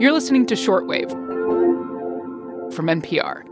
You're listening to Shortwave from NPR.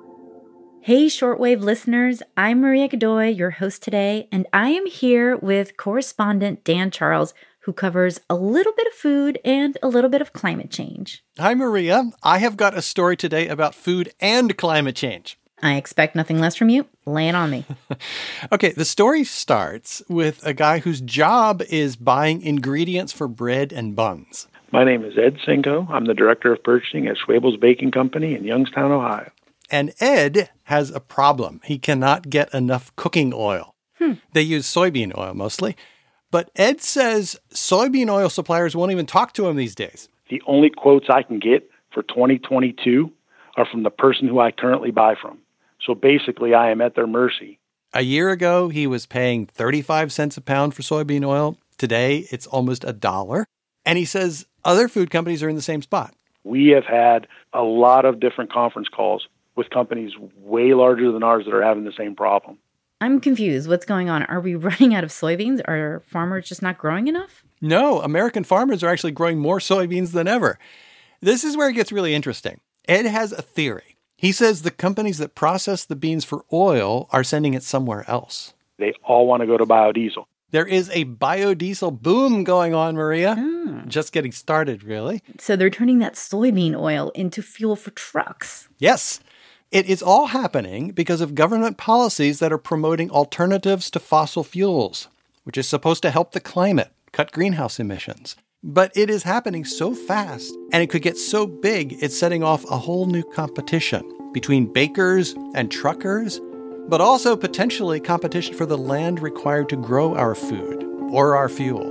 Hey, Shortwave listeners. I'm Maria Godoy, your host today, and I am here with correspondent Dan Charles, who covers a little bit of food and a little bit of climate change. Hi, Maria. I have got a story today about food and climate change. I expect nothing less from you. Lay it on me. Okay, the story starts with a guy whose job is buying ingredients for bread and buns. My name is Ed Cinco. I'm the Director of Purchasing at Schwabel's Baking Company in Youngstown, Ohio. And Ed has a problem. He cannot get enough cooking oil. They use soybean oil mostly. But Ed says soybean oil suppliers won't even talk to him these days. The only quotes I can get for 2022 are from the person who I currently buy from. So basically, I am at their mercy. A year ago, he was paying 35 cents a pound for soybean oil. Today, it's almost $1. And he says other food companies are in the same spot. We have had a lot of different conference calls with companies way larger than ours that are having the same problem. I'm confused. What's going on? Are we running out of soybeans? Are farmers just not growing enough? No, American farmers are actually growing more soybeans than ever. This is where it gets really interesting. Ed has a theory. He says the companies that process the beans for oil are sending it somewhere else. They all want to go to biodiesel. There is a biodiesel boom going on, Maria. Just getting started, really. So they're turning that soybean oil into fuel for trucks. Yes. It is all happening because of government policies that are promoting alternatives to fossil fuels, which is supposed to help the climate, cut greenhouse emissions. But it is happening so fast, and it could get so big, it's setting off a whole new competition between bakers and truckers, but also potentially competition for the land required to grow our food or our fuel.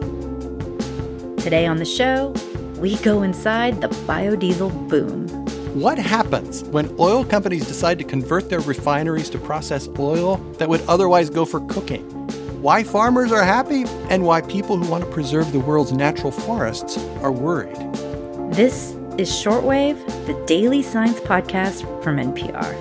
Today on the show, we go inside the biodiesel boom. What happens when oil companies decide to convert their refineries to process oil that would otherwise go for cooking? Why farmers are happy and why people who want to preserve the world's natural forests are worried. This is Shortwave, the daily science podcast from NPR.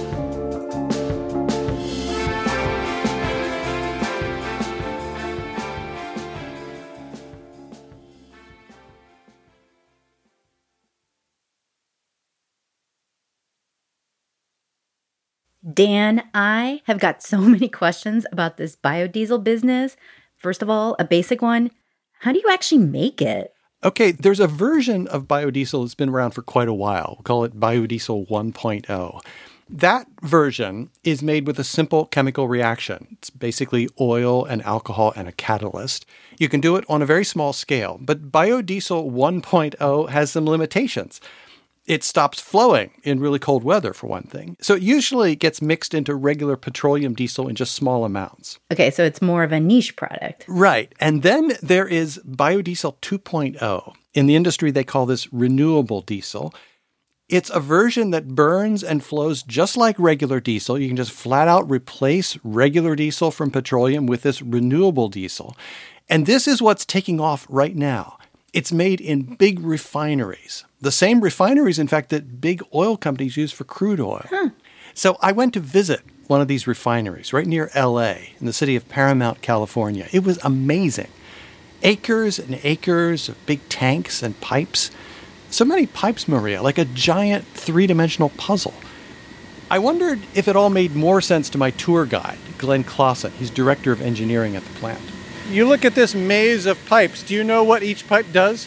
Dan, I have got so many questions about this biodiesel business. First of all, a basic one. How do you actually make it? Okay, there's a version of biodiesel that's been around for quite a while. We'll call it biodiesel 1.0. That version is made with a simple chemical reaction. It's basically oil and alcohol and a catalyst. You can do it on a very small scale, but biodiesel 1.0 has some limitations. It stops flowing in really cold weather, for one thing. So it usually gets mixed into regular petroleum diesel in just small amounts. Okay, so it's more of a niche product. Right. And then there is biodiesel 2.0. In the industry, they call this renewable diesel. It's a version that burns and flows just like regular diesel. You can just flat out replace regular diesel from petroleum with this renewable diesel. And this is what's taking off right now. It's made in big refineries. The same refineries, in fact, that big oil companies use for crude oil. So I went to visit one of these refineries right near L.A. in the city of Paramount, California. It was amazing. Acres and acres of big tanks and pipes. So many pipes, Maria, like a giant three-dimensional puzzle. I wondered if it all made more sense to my tour guide, Glenn Clausen. He's director of engineering at the plant. You look at this maze of pipes. Do you know what each pipe does?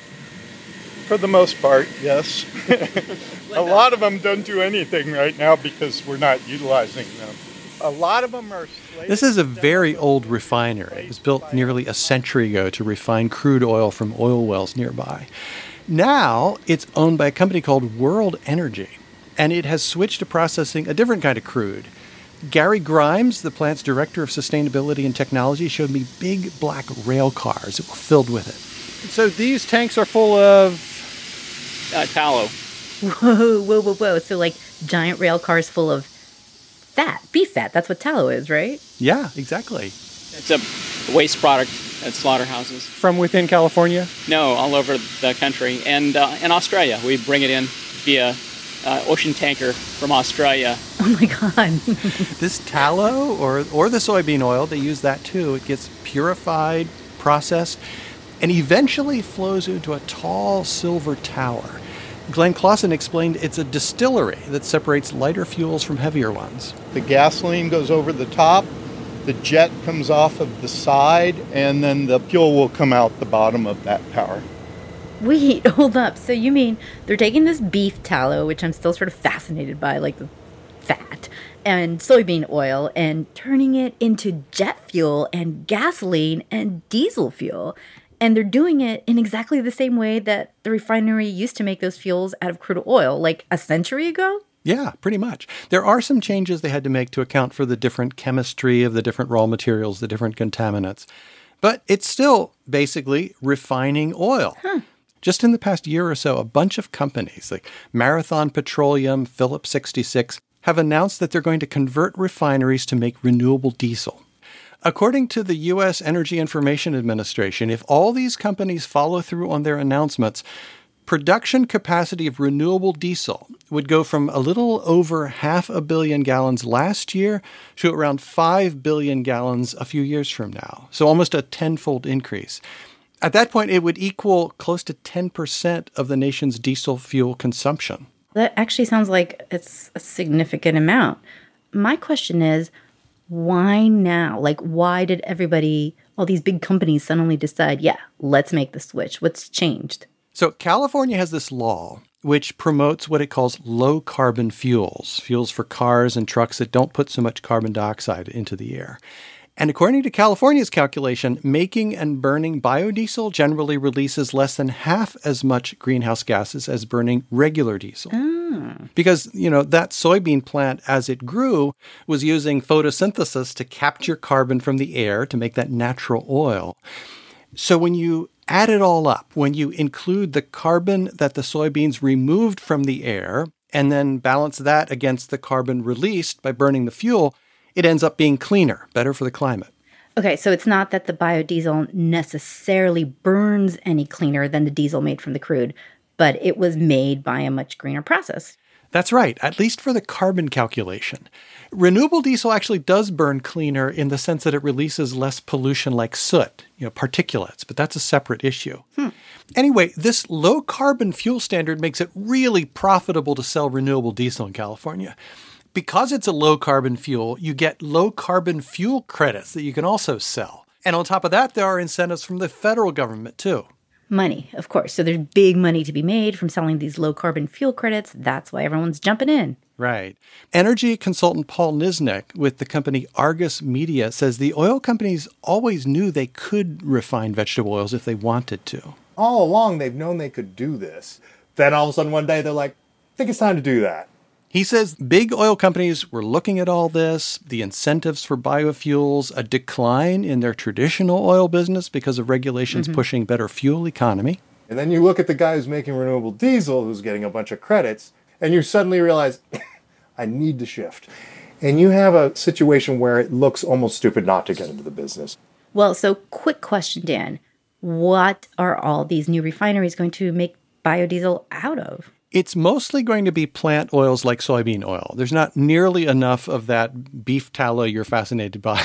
For the most part, yes. A lot of them don't do anything right now because we're not utilizing them. A lot of them are slated. This is a very old refinery. It was built nearly a century ago to refine crude oil from oil wells nearby. Now it's owned by a company called World Energy, and it has switched to processing a different kind of crude. Gary Grimes, the plant's director of sustainability and technology, showed me big black rail cars that were filled with it. So these tanks are full of tallow. Whoa. So like giant rail cars full of fat, beef fat. That's what tallow is, right? Yeah, exactly. It's a waste product at slaughterhouses. From within California? No, all over the country. And in Australia, we bring it in via ocean tanker from Australia. Oh my God. This tallow or the soybean oil, they use that too. It gets purified, processed, and eventually flows into a tall silver tower. Glenn Clausen explained it's a distillery that separates lighter fuels from heavier ones. The gasoline goes over the top, the jet comes off of the side, and then the fuel will come out the bottom of that tower. Wait, hold up. So you mean they're taking this beef tallow, which I'm still sort of fascinated by, like the fat, and soybean oil, and turning it into jet fuel and gasoline and diesel fuel. And they're doing it in exactly the same way that the refinery used to make those fuels out of crude oil, like a century ago? Yeah, pretty much. There are some changes they had to make to account for the different chemistry of the different raw materials, the different contaminants. But it's still basically refining oil. Just in the past year or so, a bunch of companies like Marathon Petroleum, Phillips 66 have announced that they're going to convert refineries to make renewable diesel. According to the U.S. Energy Information Administration, if all these companies follow through on their announcements, production capacity of renewable diesel would go from a little over 500 million gallons last year to around 5 billion gallons a few years from now. So almost a tenfold increase. At that point, it would equal close to 10% of the nation's diesel fuel consumption. That actually sounds like it's a significant amount. My question is, why now? Like, why did everybody, all these big companies suddenly decide, yeah, let's make the switch? What's changed? So California has this law which promotes what it calls low-carbon fuels, fuels for cars and trucks that don't put so much carbon dioxide into the air. And according to California's calculation, making and burning biodiesel generally releases less than half as much greenhouse gases as burning regular diesel. Because, that soybean plant, as it grew, was using photosynthesis to capture carbon from the air to make that natural oil. So when you add it all up, when you include the carbon that the soybeans removed from the air and then balance that against the carbon released by burning the fuel, it ends up being cleaner, better for the climate. Okay, so it's not that the biodiesel necessarily burns any cleaner than the diesel made from the crude, but it was made by a much greener process. That's right, at least for the carbon calculation. Renewable diesel actually does burn cleaner in the sense that it releases less pollution like soot, particulates, but that's a separate issue. Anyway, this low-carbon fuel standard makes it really profitable to sell renewable diesel in California. Because it's a low-carbon fuel, you get low-carbon fuel credits that you can also sell. And on top of that, there are incentives from the federal government, too. Money, of course. So there's big money to be made from selling these low-carbon fuel credits. That's why everyone's jumping in. Right. Energy consultant Paul Nisnik with the company Argus Media says the oil companies always knew they could refine vegetable oils if they wanted to. All along, they've known they could do this. Then all of a sudden one day, they're like, I think it's time to do that. He says big oil companies were looking at all this, the incentives for biofuels, a decline in their traditional oil business because of regulations pushing better fuel economy. And then you look at the guy who's making renewable diesel, who's getting a bunch of credits, and you suddenly realize, I need to shift. And you have a situation where it looks almost stupid not to get into the business. Well, so quick question, Dan. What are all these new refineries going to make biodiesel out of? It's mostly going to be plant oils like soybean oil. There's not nearly enough of that beef tallow you're fascinated by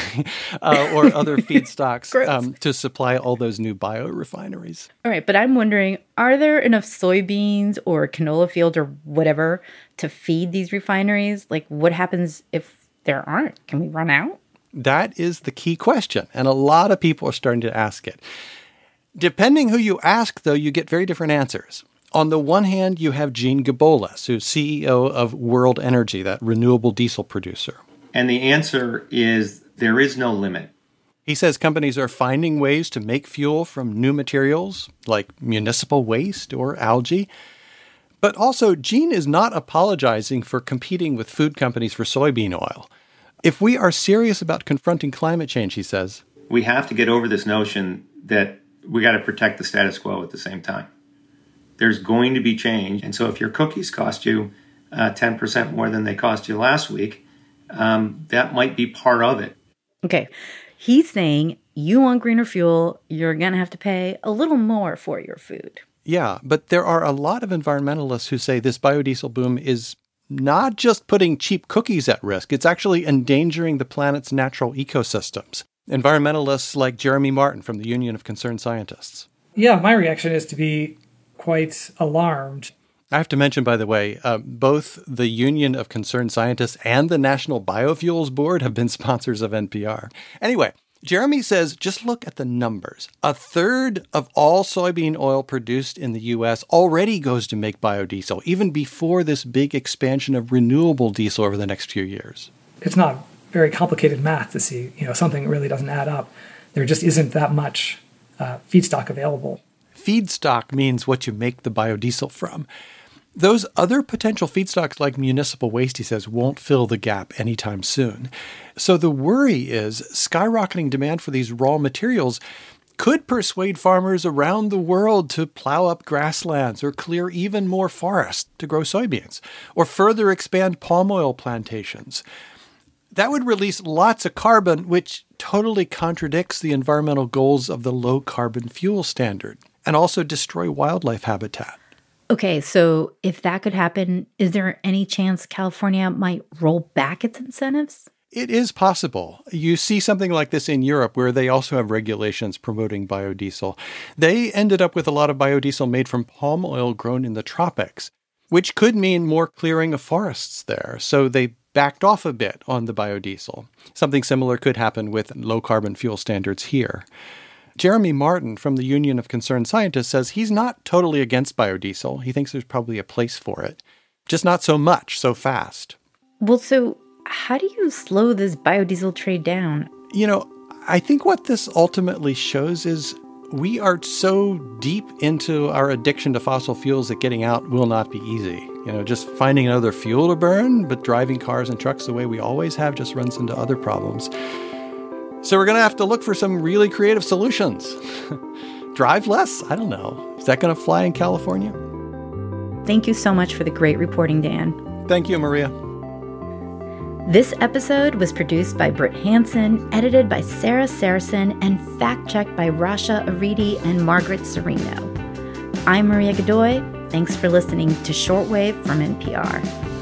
or other feedstocks to supply all those new biorefineries. All right, but I'm wondering, are there enough soybeans or canola fields or whatever to feed these refineries? Like, what happens if there aren't? Can we run out? That is the key question, and a lot of people are starting to ask it. Depending who you ask, though, you get very different answers. On the one hand, you have Gene Gabolas, who's CEO of World Energy, that renewable diesel producer. And the answer is there is no limit. He says companies are finding ways to make fuel from new materials like municipal waste or algae. But also, Gene is not apologizing for competing with food companies for soybean oil. If we are serious about confronting climate change, he says, we have to get over this notion that we got to protect the status quo at the same time. There's going to be change. And so if your cookies cost you 10% more than they cost you last week, that might be part of it. Okay. He's saying you want greener fuel, you're going to have to pay a little more for your food. Yeah, but there are a lot of environmentalists who say this biodiesel boom is not just putting cheap cookies at risk, it's actually endangering the planet's natural ecosystems. Environmentalists like Jeremy Martin from the Union of Concerned Scientists. Yeah, my reaction is to be quite alarmed. I have to mention, by the way, both the Union of Concerned Scientists and the National Biofuels Board have been sponsors of NPR. Anyway, Jeremy says, just look at the numbers. 1/3 of all soybean oil produced in the U.S. already goes to make biodiesel, even before this big expansion of renewable diesel over the next few years. It's not very complicated math to see, something really doesn't add up. There just isn't that much feedstock available. Feedstock means what you make the biodiesel from. Those other potential feedstocks like municipal waste, he says, won't fill the gap anytime soon. So the worry is skyrocketing demand for these raw materials could persuade farmers around the world to plow up grasslands or clear even more forest to grow soybeans, or further expand palm oil plantations. That would release lots of carbon, which totally contradicts the environmental goals of the low carbon fuel standard, and also destroy wildlife habitat. Okay, so if that could happen, is there any chance California might roll back its incentives? It is possible. You see something like this in Europe, where they also have regulations promoting biodiesel. They ended up with a lot of biodiesel made from palm oil grown in the tropics, which could mean more clearing of forests there. So they backed off a bit on the biodiesel. Something similar could happen with low-carbon fuel standards here. Jeremy Martin from the Union of Concerned Scientists says he's not totally against biodiesel. He thinks there's probably a place for it, just not so much, so fast. Well, so how do you slow this biodiesel trade down? I think what this ultimately shows is we are so deep into our addiction to fossil fuels that getting out will not be easy. Just finding another fuel to burn, but driving cars and trucks the way we always have just runs into other problems. So we're going to have to look for some really creative solutions. Drive less? I don't know. Is that going to fly in California? Thank you so much for the great reporting, Dan. Thank you, Maria. This episode was produced by Britt Hansen, edited by Sarah Saracen, and fact-checked by Rasha Aridi and Margaret Serino. I'm Maria Godoy. Thanks for listening to Shortwave from NPR.